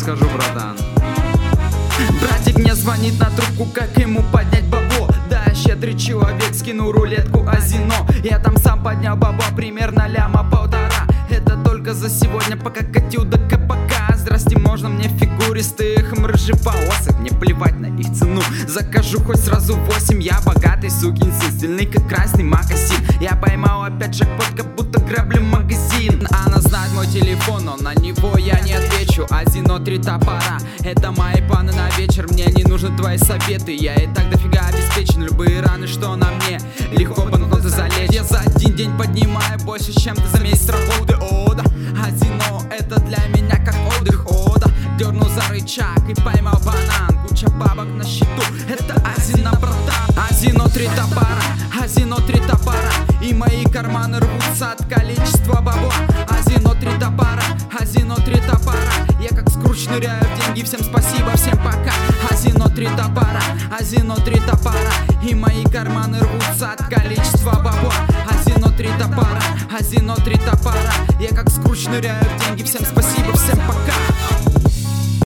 скажу, братан. Братик мне звонит на трубку, как ему поднять бабло. Да, я щедрый человек, скину рулетку Азино. Я там сам поднял бабла, примерно ляма 1,5. Это только за сегодня, пока катил до КПК. Здрасте, можно мне фигуристых рыжеволосых? Мне плевать на их цену, закажу хоть сразу 8. Я богатый сукин сын, стильный как красный мокасин. Я поймал опять джекпот, как будто граблю магазин. Она знает мой телефон, но на него я не отвечу. Азино 3 топора, это мои планы на вечер. Мне не нужны твои советы, я и так дофига обеспечен. Любые раны, что на мне, легко банкноты залечь. Я за один день поднимаю больше, чем ты за месяц работы. О да, Азино это для меня как отдых. О да, дернул за рычаг и поймал банан. Куча бабок на счету, это Азино, братан. Азино 3 топора, Азино 3 топора, и мои карманы рвутся от количества бабла. Азино 3 топора, Азино 3 топора, я как скруч ныряю в деньги. Всем спасибо, всем пока. Азино 3 топора, Азино 3 топора, и мои карманы рвутся от количества бабла. Азино 3 топора, Азино 3 топора, я как скруч ныряю в деньги. Всем спасибо, всем пока.